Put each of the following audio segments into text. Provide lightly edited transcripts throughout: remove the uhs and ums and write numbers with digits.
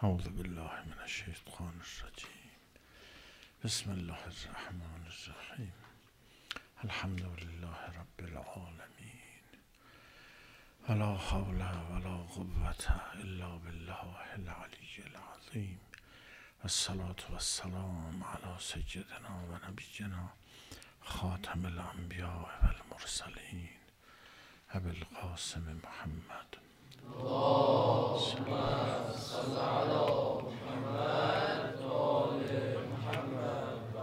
اعوذ بالله من الشیطان الرجیم. بسم الله الرحمن الرحیم. الحمد لله رب العالمین. ولا حول ولا قوة الا بالله العلی العظیم. الصلاة والسلام علی سیدنا و نبینا خاتم الانبیاء و المرسلین ابی القاسم محمد. اللهم صل على محمد و آل محمد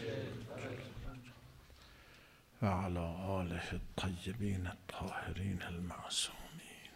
و علی آله الطیبین الطاهرین المعصومین،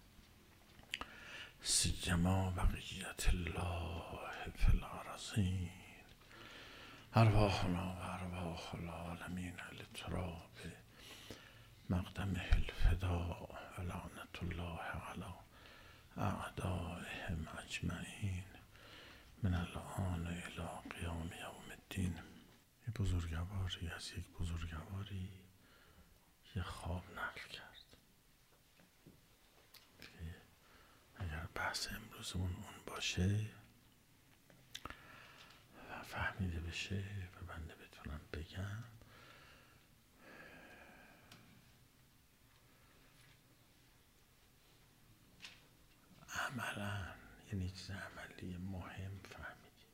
سیما بقیت الله فی الارضین. ارواحنا و ارواح العالمین لتراب مقدمه الفداء و لعنت الله علی اعدائهم اجمعین من الان الی قیام یوم الدین. یه بزرگواری از یک بزرگواری یه خواب نقل کرد. اگر بحث امروزمون اون باشه و فهمیده بشه و بنده بتونم بگم، عملا یعنی چیز عملی مهم فهمیدیم.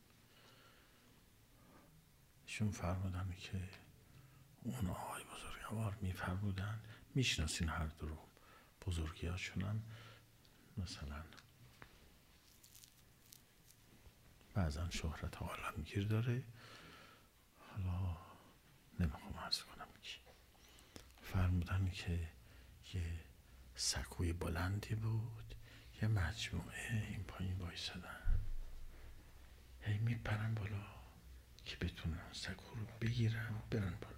ایشون فرمودن که اون آقای بزرگوار میفرمودن، میشناسین هر دو رو، بزرگی هاشون هم مثلا بعضا شهرت عالمگیر داره، حالا نمیخوام عرض کنم کی. فرمودن که یه سکوی بلندی بود، یه مجموعه این پایین وایسادن، هی میپرن بالا که بتونن سکو رو بگیرن برن بالا.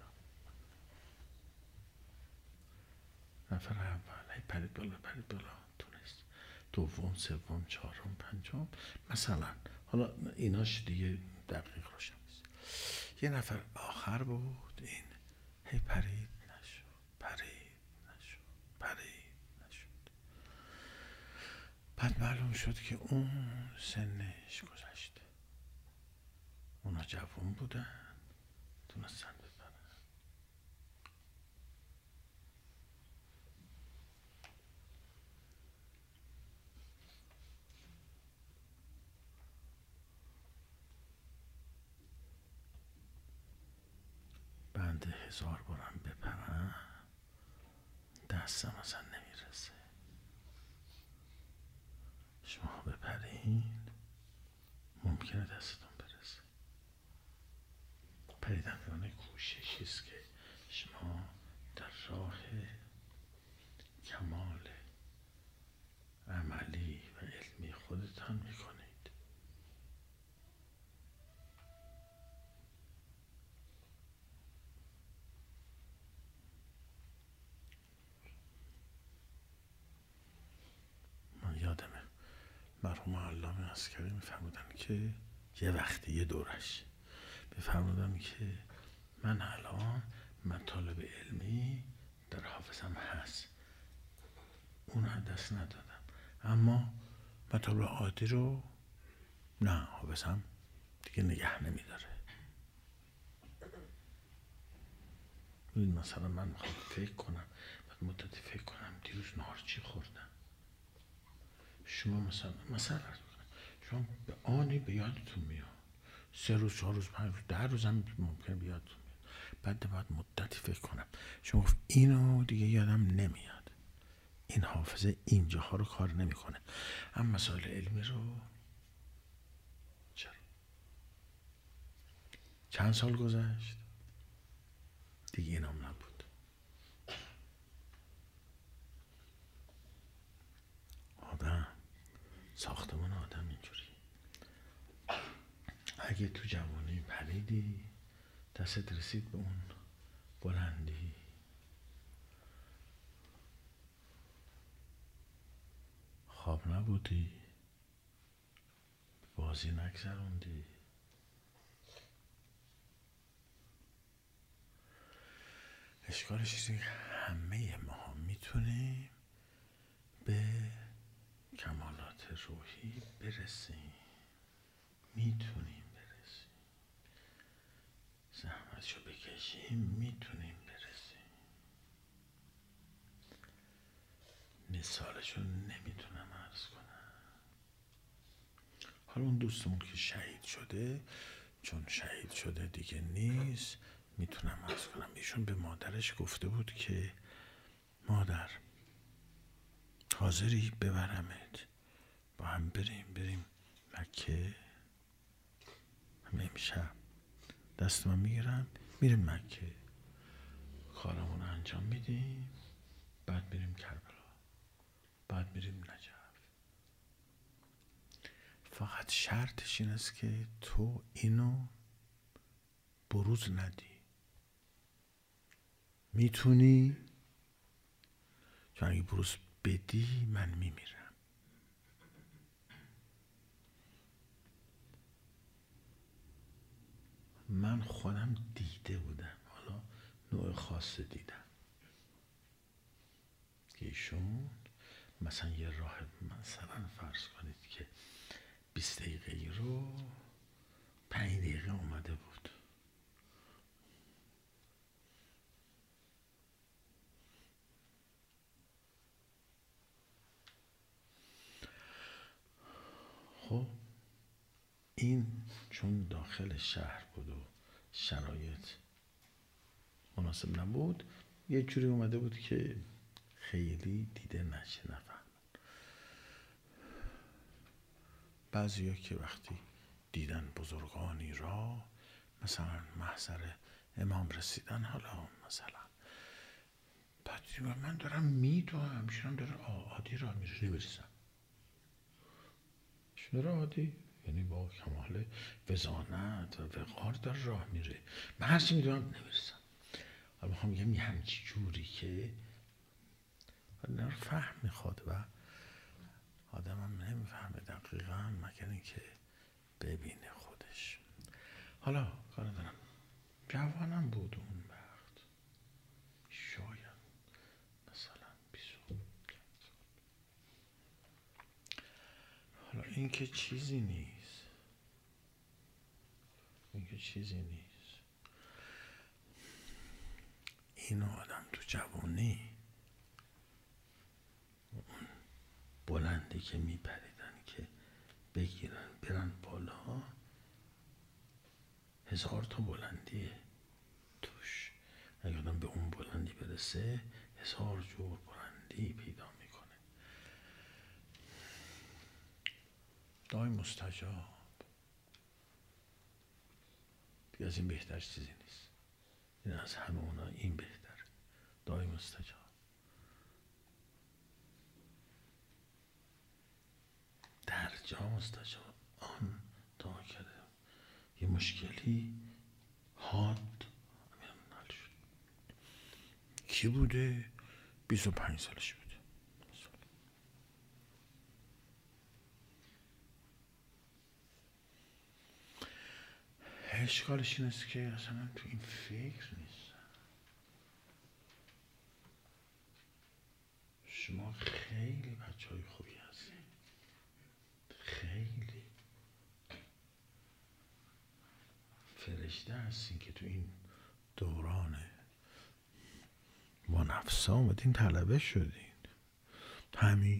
نفر اول هی پرید بالا تونست، دوم سوم چهارم پنجم مثلا، حالا ایناش دیگه دقیق روشن نیست. یه نفر آخر بود، این هی پرید نشد. بعد معلوم شد که اون سنش گذشته، اونا جوان بودن تونستن بپرن. بنده 1000 بارم بپرم دستم اصلا نمیرسه. شما بپرین ممکنه دستتون برسه. پریدن یعنی کوششیست که شما در راه کمال عملی و علمی خودتان میکنید. من یادمه مرحوم علامه عسکری میفرمودن که یه وقتی یه دورش میفرمودن که من الان مطالب علمی در حافظم هست، اون دست ندادم، اما مطالب عادی رو نه، حافظم دیگه نگه نمیداره. ببین مثلا من میخوام فکر کنم، بعد مدتی فکر کنم دیروز نهار چی خوردم. شما مثلا شما به آنی به یادتون میاد، 3 روز 4 روز 5 روز 10 روز هم ممکنه به یادتون میاد. بعد مدتی فکر کنم شما گفت اینو دیگه یادم نمیاد، این حافظه اینجاها رو کار نمیکنه، اما مسائل علمی رو چرا؟ چند سال گذشت دیگه اینام نبود. آدم، ساختمان آدم اینجوری، اگه تو جوانی پریدی دستت رسید به اون بلندی، خواب نبودی، بازی نگذروندی، اشکالش چیزی که همه ما میتونیم به کمالات روحی برسیم. میتونیم برسیم، زحمتشو بکشیم میتونیم برسیم. مثالشو نمیتونم عرض کنم. حالا اون دوستمون که شهید شده، چون شهید شده دیگه نیست، میتونم عرض کنم ایشون به مادرش گفته بود که مادر حاضری ببرمت با هم بریم مکه؟ همه امشب دست من میگیرم میریم مکه، کارمون رو انجام میدیم، بعد میریم کربلا، بعد میریم نجف. فقط شرطش این است که تو اینو بروز ندی. میتونی؟ چون اگه بروز بدی من میمیرم. من خودم دیده بودم، حالا نوع خاص دیدم که ایشون مثلا یه راه، مثلا فرض کنید که 20 دقیقه رو 5 دقیقه اومده بود. خب این چون داخل شهر بود و شرایط مناسب نبود، یه جوری اومده بود که خیلی دیده نشه، نفهم. بعضیا که وقتی دیدن بزرگانی را، مثلا محضر امام رسیدن، حالا مثلا بعد من دارم میدوام، ایشون داره عادی راه میره، نمیرسم. ایشون داره عادی، یعنی با کمال وزانت و وقار داره راه میره، من هرچی میدونم نمیرسم. حالا میخوام بگم یه همچی جوری که فهم میخواد و آدم هم نمیفهمه دقیقا مگر اینکه ببینه خودش. حالا کار دارم، جوانم بود اون وقت، شاید مثلا 20. حالا این که چیزی نیست، این که چیزی نیست. اینو آدم تو جوانی اون بلندی که میپریدن که بگیرن برن بالا، 1000 تا بلندیه توش. اگه آدم به اون بلندی برسه 1000 جور بلندی پیدا میکنه. دعای مستجاب دیگه از این بهتر چیزی نیست. این از همه اونا این بهتر، دعای مستجاب. در جا مستجاب. آن دعا کرده یه مشکلی حاد حل شد. کی بوده؟ 25 سالش بوده. اشکالش این است که اصلا تو این فکر نیست. شما خیلی بچهای خوبی هستید، خیلی فرشته هستین که تو این دوران با نفسا آمدین طلبه شدین. همین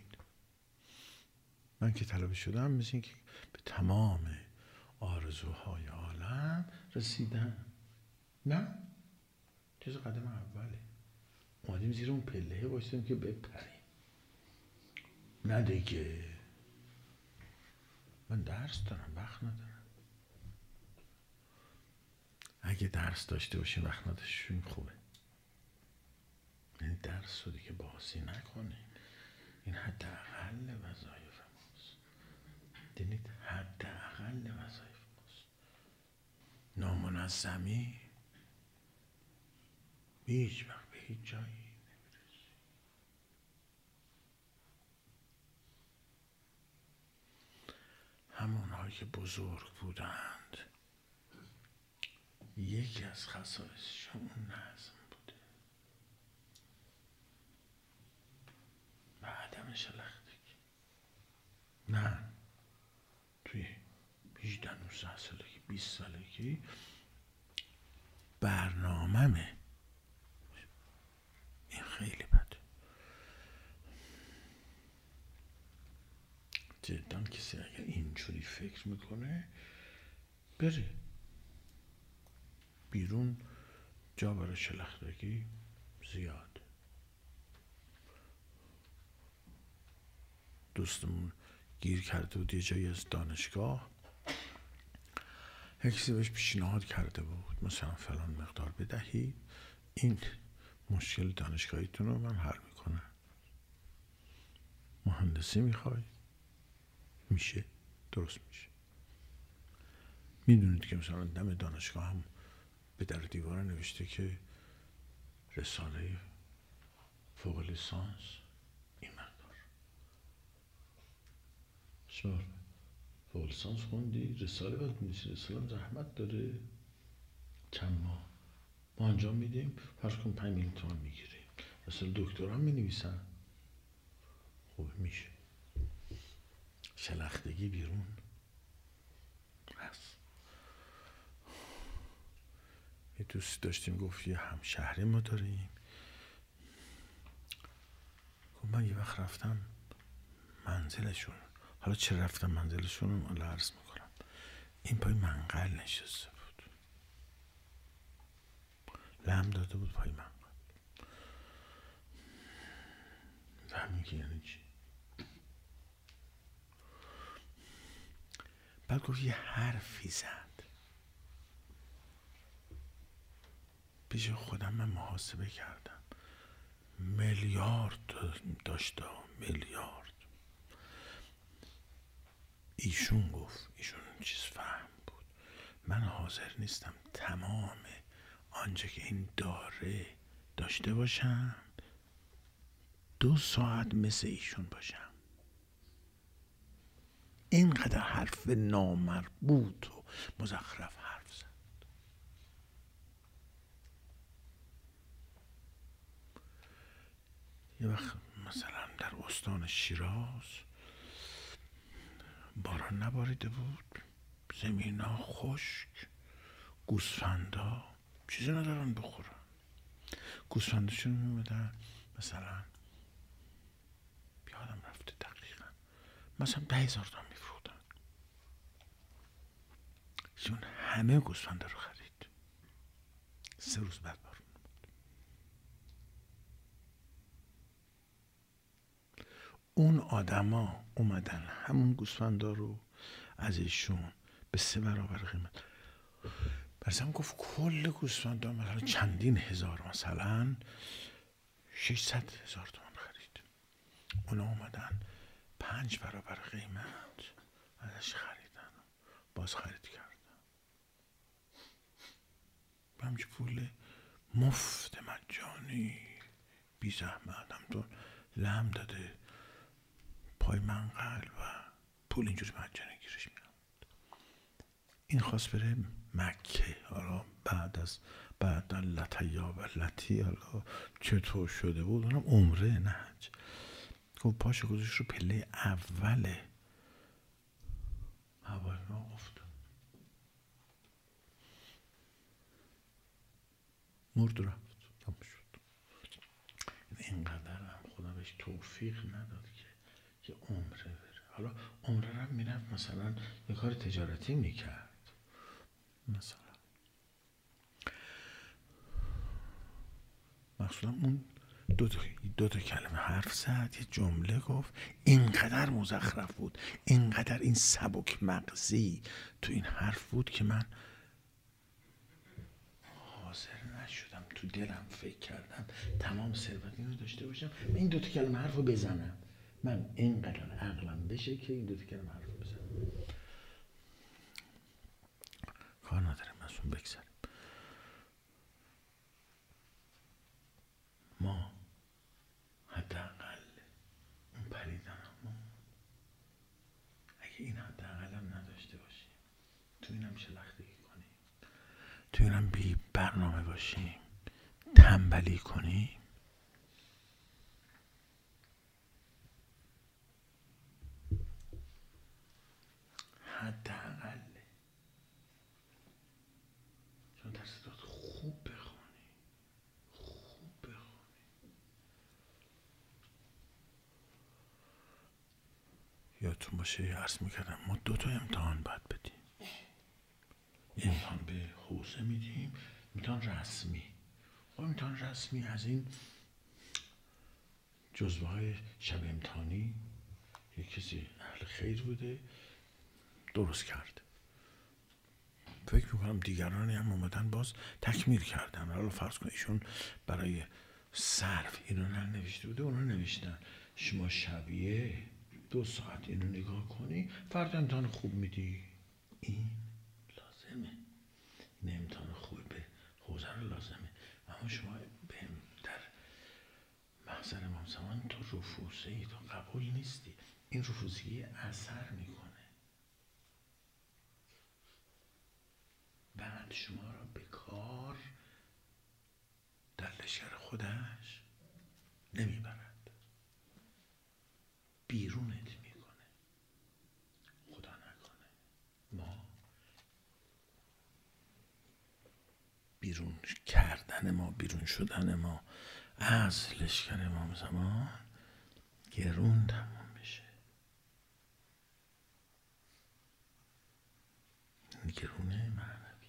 من که طلبه شدم مثل این که به تمام آرزوهای عالم رسیدم. نه چیز قدم اوله، اومدیم زیر اون پله باشیم که بپریم. نه دیگه من درس دارم، وقت ندارم. اگه درس داشته باشیم وقت نداشتیم خوبه، یعنی درس رو دیگه بازی نکنیم. این حداقل وظایف ماست، دیدید حداقل وظایف ماست. نامنظمی هیچ وقت به هیچ جایی نمیرسی. همونهایی که بزرگ بودند یکی از خصایصشون اون نظم بوده و عدم شلختگی. من توی 18 19 سالگی 20 سالگی برنامه‌مه. این خیلی بده. جدا کسی اگر اینجوری فکر میکنه بره بیرون، جا برای شلختگی زیاد. دوستمون گیر کرده بود یه جایی از دانشگاه، کسی بهش پیشنهاد کرده بود مثلا فلان مقدار بدهید، این مشکل دانشگاهیتون رو من حل میکنم. مهندسی میخوای؟ میشه، درست میشه. میدونید که مثلا دم دانشگاه هم به در دیوار نوشته که رساله فوق لیسانس این مقدار. شما فوق لیسانس خوندی، رساله باید بنویسی، رساله زحمت داره، چند ماه ما انجام میدیم، فرض کن 5 میلیون تومان میگیریم. رساله دکترا هم مینویسن. خوب میشه. شلختگی بیرون هست. یه دوست داشتیم گفت یه همشهری ما داریم، گفت من یه وقت رفتم منزلشون، حالا چه رفتم منزلشون رو عرض میکنم، این پای منقل نشسته بود، لم داده بود پای منقل. فهمی که یعنی چی؟ بعد گفت یه حرفی زد، پیش خودم من محاسبه کردم، میلیارد داشته، میلیارد. ایشون گفت، ایشون چیز فهم بود، من حاضر نیستم تمام آنچه که این داره داشته باشم، 2 ساعت مثل ایشون باشم. اینقدر حرف نامربوط و مزخرف حرف زد. یه وقت مثلا در استان شیراز باران نباریده بود، زمینا خشک، گوسفندا چیزی ندارن بخورن، گوسفندشون میومدن مثلا یادم رفته دقیقا مثلا 10,000 تومان میفروختن، چون همه گوسفندا رو خرید. 3 روز بعد بارون بود. اون آدما اومدن همون گوسفندا رو از ایشون به 3 برابر قیمت، برسم گفت کل گوسفندا مثلا چندین هزار، مثلا 600,000 تومان خرید. اونا اومدن 5 برابر قیمت ازش خریدن، باز خرید کردن. همچه پول مفت مجانی بی زحمت هم تو لم داده پای منقل و پول اینجوری مجانی گیرش میاد. این خواست بره مکه، حالا بعد لطیاب لطی حالا چطور شده بود، اونم عمره نه حج. گفت پاشو گذاشت رو پله اوله هواپیما افتاد، مرد رفت، تمام شد. اینقدر هم خدا بهش توفیق نداد که عمره بره. حالا عمره رو میرفت مثلا یه کار تجارتی میکرد، مثلا اون دو تا کلمه حرف زد، یه جمله گفت، اینقدر مزخرف بود، اینقدر این سبک مغزی تو این حرف بود که من حاضر نشدم، تو دلم فکر کردم تمام ثروت اینو داشته باشم، من این 2 تا کلمه حرف رو بزنم، من اینقدر عقلم بشه که این 2 تا کلمه حرف رو بزنم. کار ندارم از اون بگذاریم. ما حداقل اون پریدن اگه این حداقل هم نداشته باشیم، تو اینم شلختگی کنیم، تو اینم بی برنامه باشیم، تنبلی کنیم، حداقل یادتون باشه عرض میکردم ما 2 تا امتحان باید بدیم. امتحان به حوزه میدیم، امتحان رسمی. امتحان رسمی از این جزوه های شب امتحانی یک کسی اهل خیر بوده درست کرد. فکر میکنم دیگرانی هم اومدن باز تکمیل کردن. حالا فرض کن ایشون برای صرف اینو ننوشته بوده، اونو نوشتن. شما شبیه 2 ساعت اینو نگاه کنی، فردا امتحان خوب میدی. این لازمه، این امتحان خوب به حوزه رو لازمه. اما شما به در محضر امام زمان تو رفوزه ای، تو قبول نیستی. این رفوزگی اثر میکنه، بعد شما را به کار در لشکر خودش نمیبرد، بیرونت میکنه. خدا نکنه ما بیرون کردن ما، بیرون شدن ما از لشکر امام زمان گرون تمام بشه. گرونه معنوی.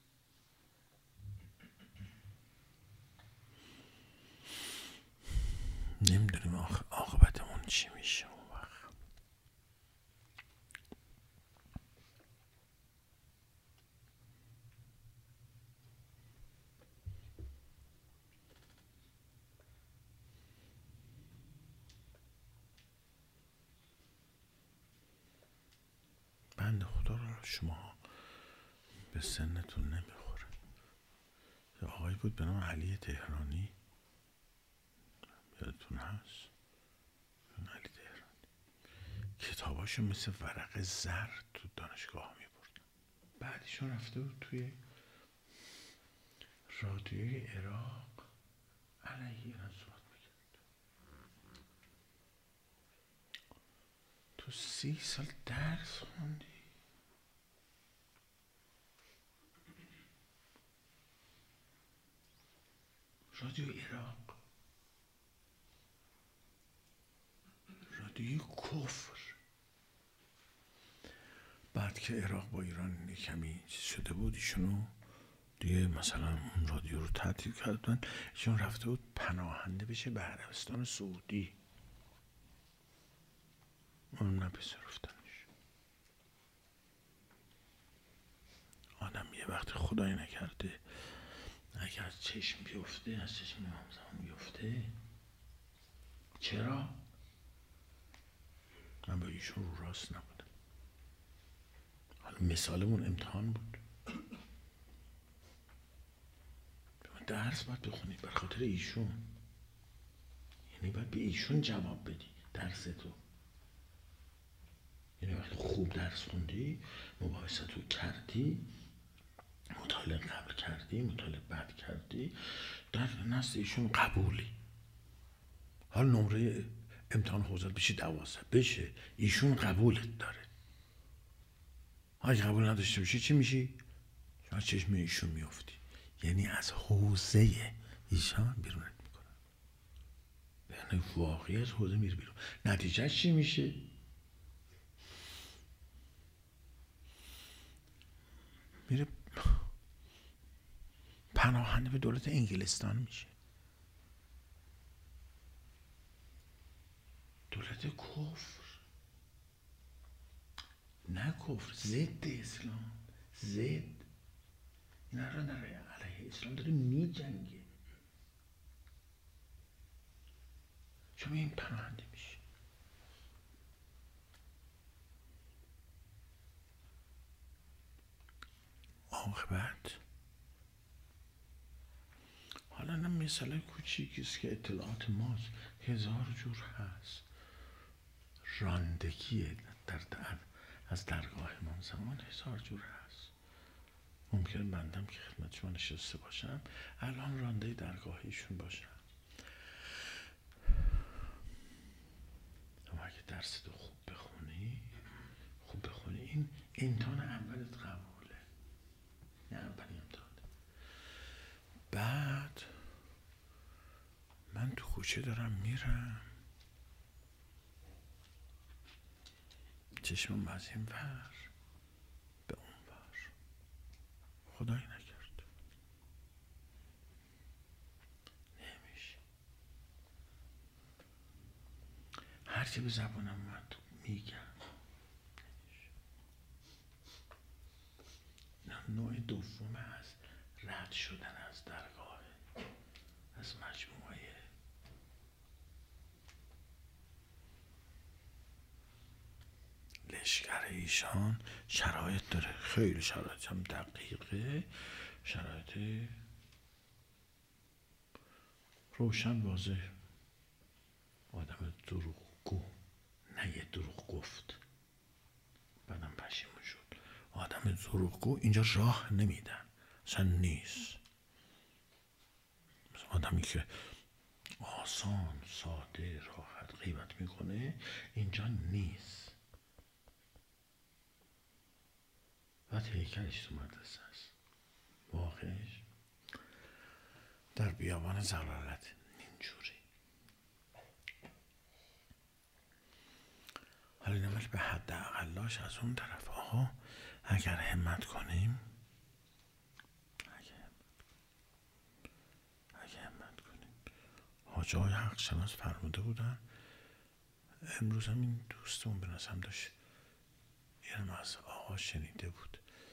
نمیدونیم عاقبتمون چی میشه اون وقت. بنده خدا رو شما به سنتون نمیخوره. یه آقایی بود به نام علی تهرانی، یادتون هست؟ علی تهرانی کتاباشو مثل ورق زر تو دانشگاه میبرد. بعدشون رفته بود توی رادیوی عراق علیه ایران صحبت میکرد. تو 30 سال درس خوندی، رادیو عراق، رادیو کفر. بعد که عراق با ایران کمی شده بود، ایشونو دیگه مثلا اون رادیو رو تعطیل کردن، ایشون رفته بود پناهنده بشه به عربستان سعودی. اون نپذیرفتنش. آدم یه وقت خدای نکرده اگر از چشم بیفته، از چشم امام زمان بیفته. چرا؟ من با ایشون رو راست نبودم. حالا مثالمون امتحان بود. درس باید بخونی بر خاطر ایشون، یعنی باید به ایشون جواب بدی درس تو. یعنی وقتی خوب درس خوندی، مباحثت رو کردی، مطالعه قبل کردی، مطالعه بعد کردی، در نزد ایشون قبولی. حالا نمره امتحان حوزه بشه 12 بشه، ایشون قبولت داره. اگه قبول نداشته باشی چی میشی؟ شما چشم ایشون میافتی، یعنی از حوزه ایشان بیرونت میکنن. یعنی واقعی از حوزه میره بیرون. نتیجه چی میشه؟ میره پناهنده به دولت انگلستان میشه، دولت کفر. نه کفر، ضد اسلام، ضد. این الان در علیه اسلام داره میجنگه. شما این پناهنده میشه. عاقبت حالا نه مثال کوچیکیست که اطلاعات ماست، 1000 جور هست. راندگی از درگاه امام زمان 1000 جور هست. ممکن بندم که خدمت شما نشسته باشم الان رانده درگاه ایشون باشم، اما اگه درس تو خوب بخونی این امتحان اولت قبوله، نه اولی امتحان. بعد من تو کوچه دارم میرم، چشمم از این ور به اون ور، خدایی نکرد نمیشه. هرچی به زبانم اومد میگم. نوع دوم از رد شدن از درگاه، از مجموعه. لشکر ایشان شرایط داره، خیلی شرایط هم دقیقه، شرایط روشن واضح. آدم دروغگو، نه یه دروغ گفت بعدم پشیمون شد. آدم دروغگو اینجا راه نمیدن، اصلا نیست. آدمی که آسان ساده راحت غیبت میکنه اینجا نیست. و هیکلش تو مدرسه است، واقعش در بیابان زلالت اینجوری. حالا نمیشه به حد اقلاش از اون طرف. آقا اگر همت کنیم، حاج آقای حق شناس فرموده بودن، امروز هم این دوستمون به نظرم داشت یه از آقا شنیده بود،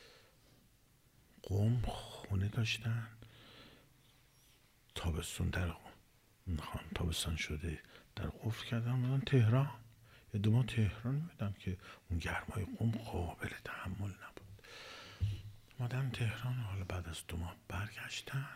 قوم خونه داشتن، تابستون در تابستان شده در قفل کردن اومدن تهران. یه دو ماه تهران میدم که اون گرمای قوم قابل تحمل نبود. اومدن تهران، حالا بعد از 2 ماه برگشتن،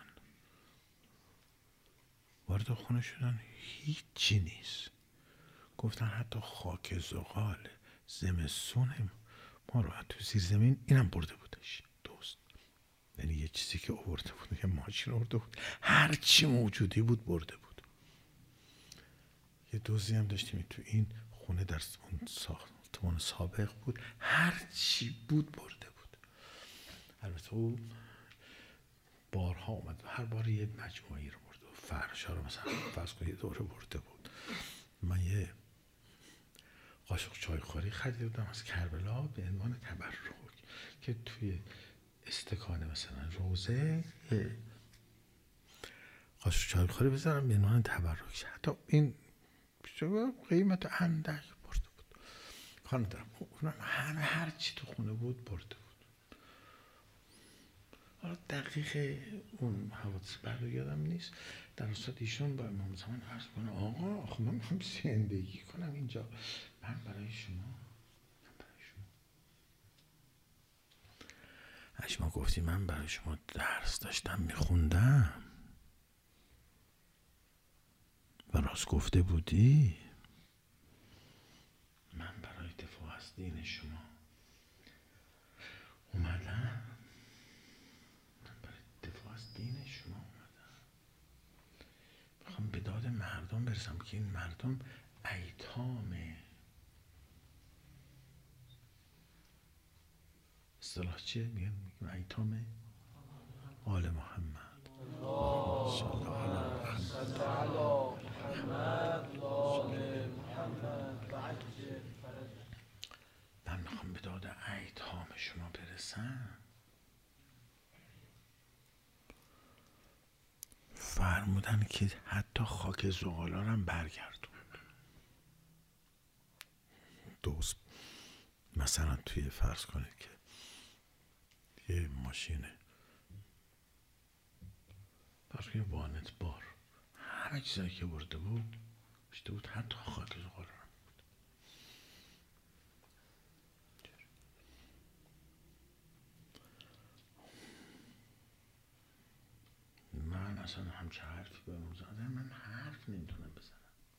وارد خونه شدن، هیچی نیست. گفتن حتی خاک زغال زمستون ما رو تو زیر زمین اینم برده بودش دوست. یعنی یه چیزی که آورده بود، یه ماشین آورده بود، هر چی موجودی بود برده بود. یه دوزی هم داشتیم تو این خونه در اون ساختمان سابق بود، هر چی بود برده بود. البته او بارها اومد، هر بار یه مجموعی رو برده بود، فرشا رو مثلا فرض کن یه دوره برده بود. من یه قاشق چایخوری خریده بودم از کربلا به عنوان تبرک که توی استکانه مثلا روزه قاشق چایخوری بذارم به عنوان تبرک. حتی این قیمت اندک برده بود. خانه دارم همه هر چی تو خونه بود برده بود. حالا دقیق اون حوادث بعد یادم نیست. در اصل ایشون با امام زمان عرض کنه آقا خب من میخوام زندگی کنم اینجا، من برای شما شما گفتی من برای شما درس داشتم میخوندم و راست گفته بودی، من برای دفاع از دین شما اومدم، من برای دفاع از دین شما اومدم، میخوام به داد مردم برسم که این مردم ایتامه. اصطلاح چیه؟ میگم ایتام آل محمد. صلی الله علی محمد. من میخوام به داد ایتام شما برسم. فرمودن که حتی خاک زغالا هم برگردون. دوست مثلا توی فرض کنید که یه ماشینه برای یه وانت بار همه چیزایی که برده بود بشته بود، حتی خاک زغالا هم بود. من اصلا همچه حرفی به اون زده، من حرف نمیتونم بزنم.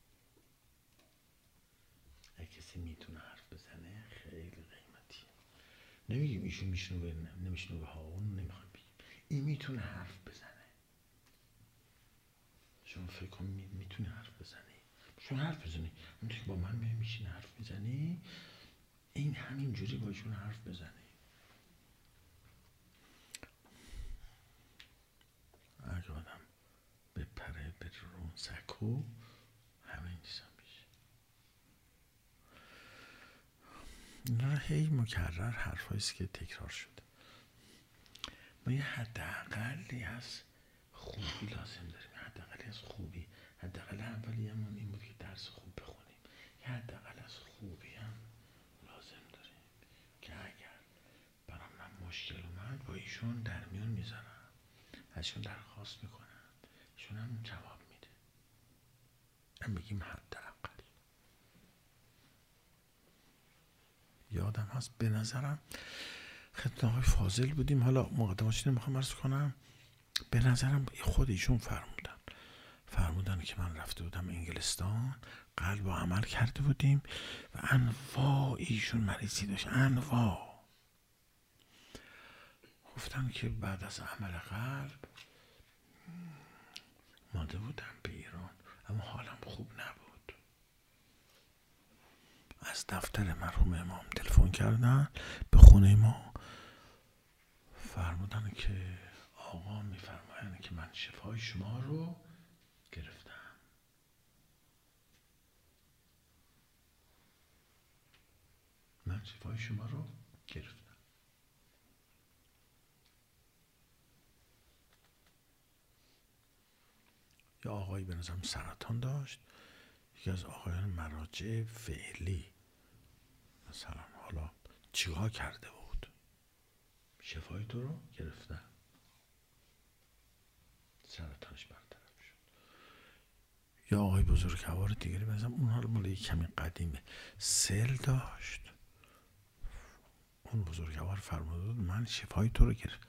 اگه کسی میتونه حرف بزنه خیلی قیمتیه. نمیگیم ایشون میشنوه نمیشنوه ها، اون نمیخوام بگیم، این میتونه حرف بزنه. شما فکر کن میتونه حرف بزنی، شما حرف بزنی، اون که با من میشین حرف میزنی، این همین جوری با ایشون حرف بزنی. اگه آدم بپره به رون سکو همین چیز هم میشه. هی مکرر حرفاییست که تکرار شده. ما یه حداقلی از خوبی لازم داریم، حداقلی از خوبی. حداقل اولیه‌مون این بود که درس خوب بخونیم. یه حداقل از خوبی هم لازم داریم که اگر برام من مشکل اومد با ایشون در میون میذارم، ازشون درخواست میکنم، ایشون هم جواب میده. هم بگیم حداقلی. یادم هست به نظرم خدمت آقای فاضل بودیم، حالا مقدماتش نمیخوام عرض کنم، به نظرم خود ایشون فرمودن که من رفته بودم انگلستان، قلب و عمل کرده بودیم و انواع ایشون مریضی داشت، انواع. گفتن که بعد از عمل قلب مانده بودم به ایران، اما حالم خوب نبود. از دفتر مرحوم امام تلفن کردن به خونه ما، فرمودن که آقا میفرمایند که من شفای شما رو گرفتم. من شفای شما رو گرفتم. یا آقایی به نظرم سرطان داشت، یکی از آقایان مراجع فعلی مثلا حالا چیکار کرده بود، شفای تو رو گرفتم، سرطانش برطرف شد. یا آقای بزرگوار دیگری به نظرم اون حالا مال کمی قدیمه، سل داشت، اون بزرگوار فرموده بود من شفای تو رو گرفتم.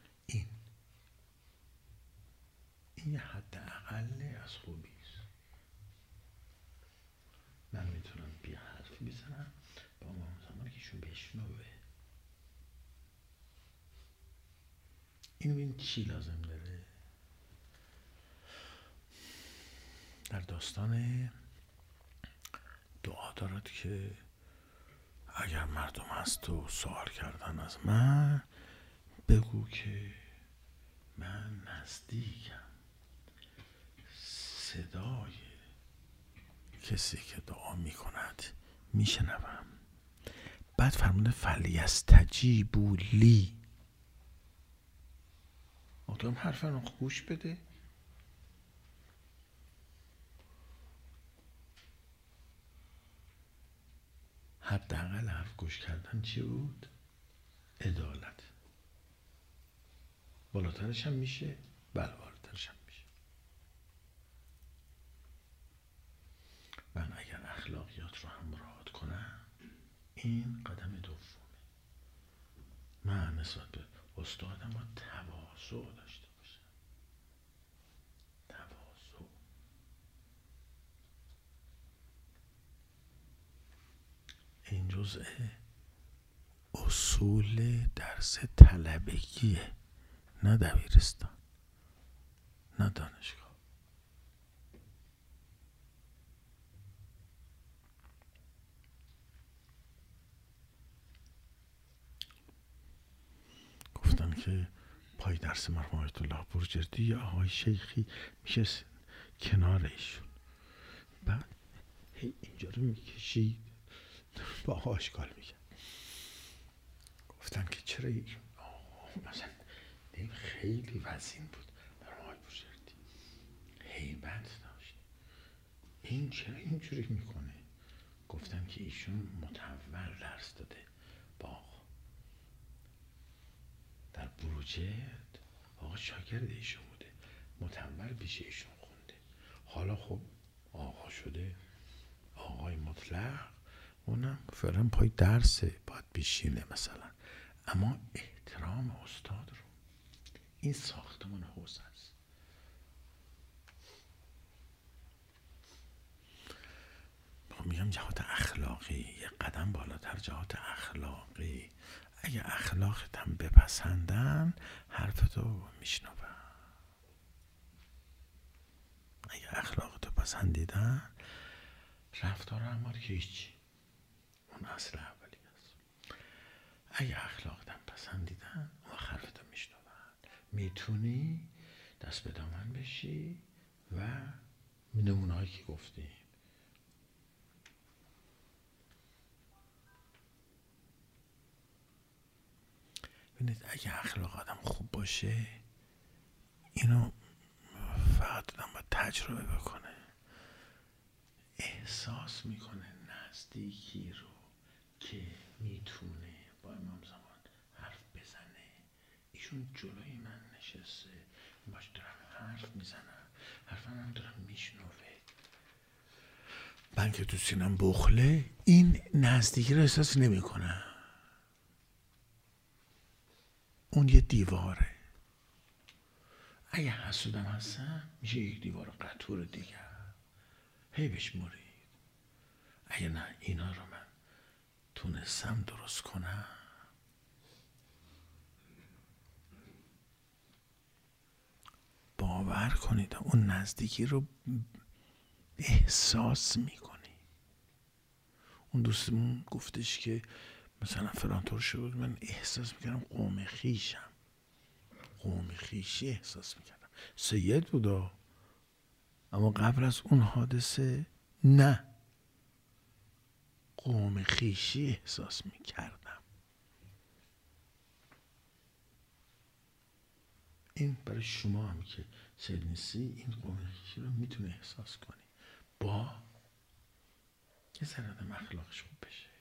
این حد اقل از خوبی است. من میتونم بیا حرفی بزنم با امام زمان که ایشون بشنوه. این چی لازم داره؟ در داستان دعا دارد که اگر مردم از تو سوال کردن از من، بگو که من نزدیکم، صدای کسی که دعا میکند میشنوم. بعد فرموده فلیستجیبوا لی، آدم حرف رو گوش بده. حداقل حرف گوش کردن چی بود؟ عدالت. بالاترش هم میشه؟ بله بالاترش هم میشه. من اگر اخلاقیات رو هم مراعات کنم، این قدم دومه. من نسبت به استادم با تواضع داشته باشم. تواضع. این جزء اصول درس طلبگیه، نه دبیرستان، نه دانشگاه. گفتن که پای درس مرحوم آیت الله برجردی یا آقای شیخی میشه کنار ایشون، بعد هی اینجا رو میکشید با آشکال میکرد. گفتن که چرا مثلا خیلی وزین بود مرحوم آقای برجردی، هیبت داشت، این چرا اینجوری میکنه؟ گفتن که ایشون متول درس داده با در بروجرد، آقا شاگرد ایشون بوده، متول پیش ایشون خونده، حالا خب آقا شده، آقای مطلق، اونم فعلا پای درسه باید بشینه مثلا، اما احترام استاد رو، این ساختمان حوزه است. میگم جهات اخلاقی، یه قدم بالاتر جهات اخلاقی. اگه اخلاقت هم بپسندن حرفتو میشنون، اگه اخلاقتو پسندیدن رفتار اعمال که هیچی، اون اصل اولی است. اگه اخلاقت هم پسندیدن اون حرفتو میشنون، میتونی دست به دامن بشی و نمونه هایی که گفتیم ببینید اگه اخلاق آدم خوب باشه، اینو فقط آدم باید تجربه بکنه، احساس میکنه نزدیکی رو که میتونه با امام زمان حرف بزنه. ایشون جلوی من نشسته، باش دارم حرف میزنم، حرف من دارم میشنوه، من که تو سینم بخله، این نزدیکی رو احساس نمیکنه. اون یه دیواره. اگه حسودم هستم میشه یک دیوار قطور دیگه، هی بهش مرید. اگه نه اینا رو من تونستم درست کنم، باور کنید اون نزدیکی رو احساس میکنی. اون دوستمون گفتش که مثلا فلان طور شد، من احساس میکردم قوم خیشم، قوم خیشی احساس میکردم. سید بودا، اما قبل از اون حادثه نه، قوم خیشی احساس میکردم. این برای شما هم که سید نیستی، این قوم خیشی رو میتونه احساس کنی با یه ذره آدم اخلاقش خوب بشه.